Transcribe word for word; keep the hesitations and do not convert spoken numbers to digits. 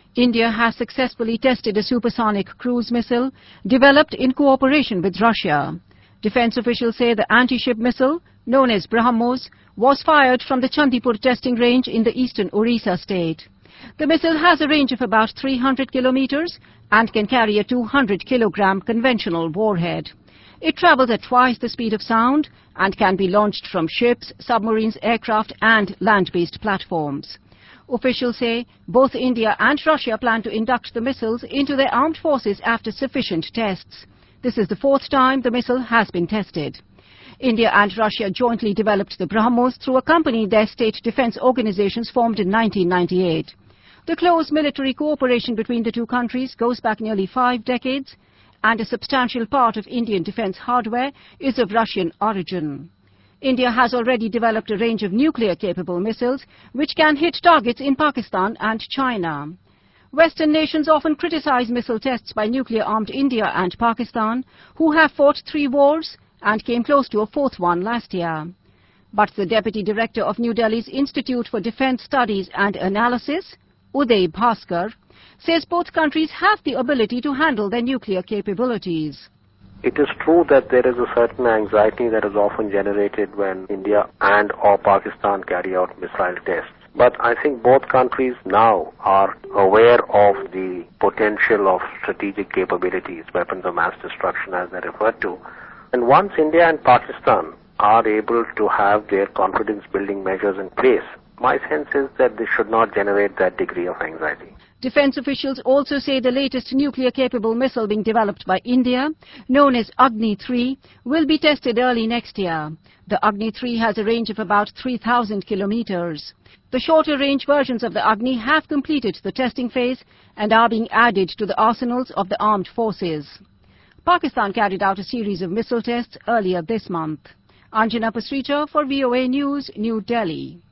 India has successfully tested a supersonic cruise missile developed in cooperation with Russia. Defence officials say the anti-ship missile, known as BrahMos, was fired from the Chandipur testing range in the eastern Orissa state. The missile has a range of about three hundred kilometers and can carry a two hundred kilogram conventional warhead. It travels at twice the speed of sound and can be launched from ships, submarines, aircraft and land-based platforms. Officials say both India and Russia plan to induct the missiles into their armed forces after sufficient tests. This is the fourth time the missile has been tested. India and Russia jointly developed the BrahMos through a company their state defence organizations formed in nineteen ninety-eight. The close military cooperation between the two countries goes back nearly five decades, and a substantial part of Indian defence hardware is of Russian origin. India has already developed a range of nuclear-capable missiles which can hit targets in Pakistan and China. Western nations often criticize missile tests by nuclear-armed India and Pakistan, who have fought three wars and came close to a fourth one last year. But the Deputy Director of New Delhi's Institute for Defence Studies and Analysis, Uday Bhaskar, says both countries have the ability to handle their nuclear capabilities. It is true that there is a certain anxiety that is often generated when India and or Pakistan carry out missile tests. But I think both countries now are aware of the potential of strategic capabilities, weapons of mass destruction as they refer to. And once India and Pakistan are able to have their confidence-building measures in place, my sense is that this should not generate that degree of anxiety. Defence officials also say the latest nuclear-capable missile being developed by India, known as Agni three, will be tested early next year. The Agni three has a range of about three thousand kilometers. The shorter-range versions of the Agni have completed the testing phase and are being added to the arsenals of the armed forces. Pakistan carried out a series of missile tests earlier this month. Anjana Pasricha for V O A News, New Delhi.